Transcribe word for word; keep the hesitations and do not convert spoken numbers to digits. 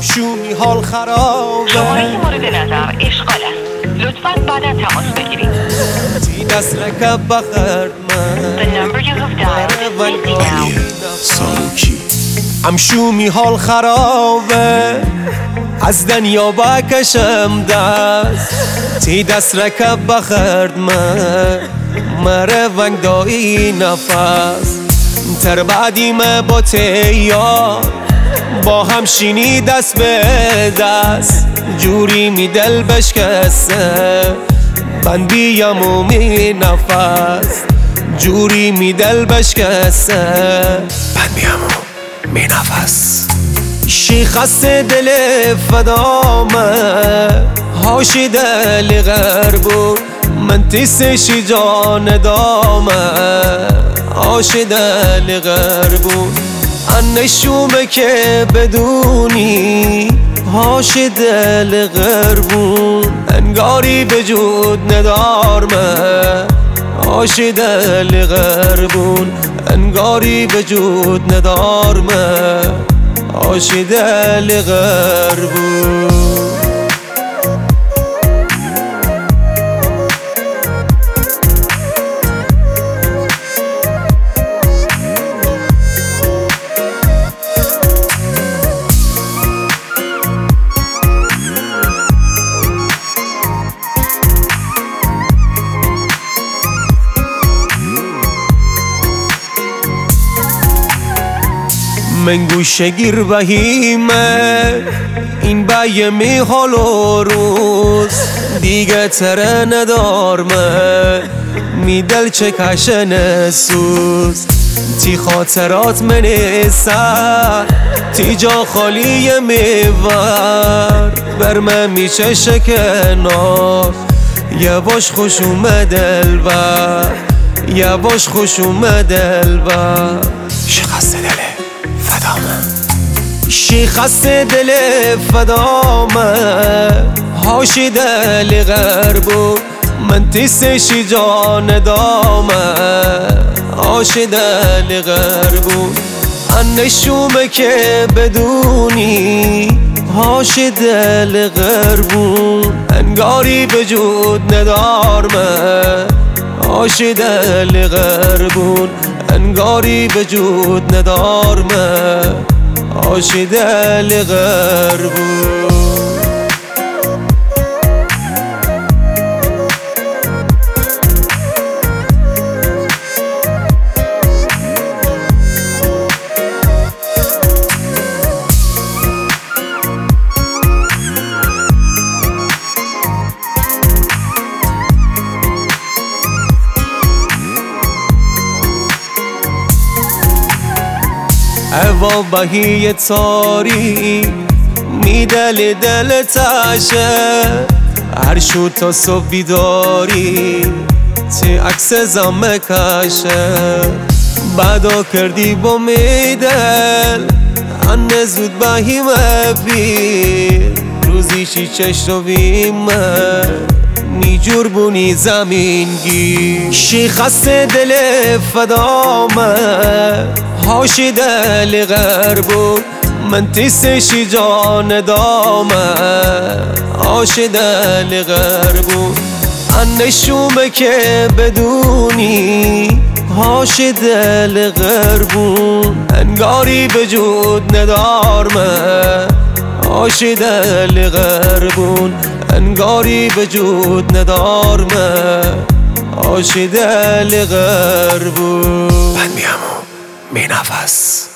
شومی حال خرابه. شماره مورد نظر اشغال است. لطفاً بعدا تماس بگیرید. تی دست رکب بخرد من The number you have dialed is busy now. ساروکی ام شومی حال خرابه، از دنیا بکشم دست. تی دست رکب بخرد من مره ونگ دایی نفس. تر بعدیم با تیار با هم شینی دست به دست. جوری می دل بشکسته من بیم و می نفس. جوری می دل بشکسته من بیم و می نفس. شی خسته دل فدامه هاشی دل غربون. من تیسشی جان دامه هاشی دل غربون. انشومه که بدونی هاشی دل غربون. انگاری وجود ندارمه هاشی دل غربون. انگاری وجود ندارمه هاشی دل غربون. من گوشه گیر بهیمه این بیمی حال و روز. دیگه تره ندارمه می دل چکشن سوز. تی خاطرات من سر تی جا خالی میور. برمه میشه شکنار یواش خوش اومد البر. یواش خوش اومد البر. شکست دل فدامه شی خسته دل فدامه هاشی دل غربون. من تیسشی جان دامه هاشی دل غربون. انشومه که بدونی هاشی دل غربون. انگاری وجود ندارمه هاشی دل غربون. انگاری وجود ندارمه هاشی دل غربون. هوا بهی تاری می دل دل تشه. هر شو تا صبح بیداری تی عکس زمه کشه. بعدا کردی با می دل انه زود بهی مبیر. روزی شی چش رو بیمه نیجور بونی زمین گیر. شی خسته دل فدامه هاشی دل غربون. من تیسشی جان دامه هاشی دل غربون. انشومه که بدونی هاشی دل غربون. انگاری وجود ندارمه هاشی دل غربون. انگاری وجود ندارمه هاشی دل غربون. من بیم و می نفس.